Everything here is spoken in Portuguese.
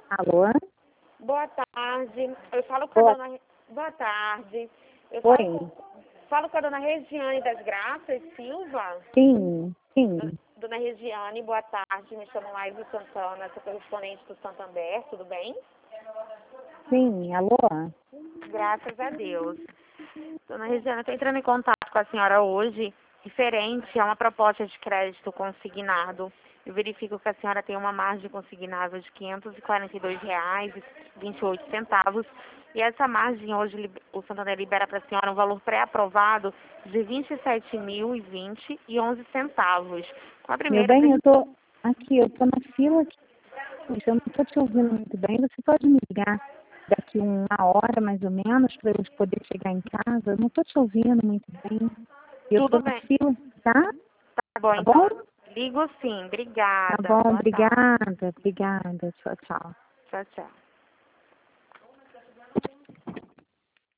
Alô? Boa tarde. Eu falo com a Boa. dona... Boa tarde. Eu Oi. falo com a dona Regiane das Graças Silva. Sim, sim. Dona Regiane, boa tarde. Me chamo Laís Santana, sou correspondente do Santander, tudo bem? Sim, alô? Graças a Deus. Dona Regiane, eu estou entrando em contato com a senhora hoje, referente a uma proposta de crédito consignado. Eu verifico que a senhora tem uma margem consignável de R$ 542,28. E essa margem hoje o Santander libera para a senhora um valor pré-aprovado de R$ 27.020,11. Com a Meu primeira... bem, eu tô na fila aqui. Eu não tô te ouvindo muito bem. Você pode me ligar daqui uma hora, mais ou menos, para eu poder chegar em casa? Eu não tô te ouvindo muito bem. Eu tô Tudo na bem. fila, tá? Tá bom, Tá bom? então. Ligo sim. Tá Obrigada. bom, Boa tarde. obrigada. Tchau, tchau. Tchau, tchau.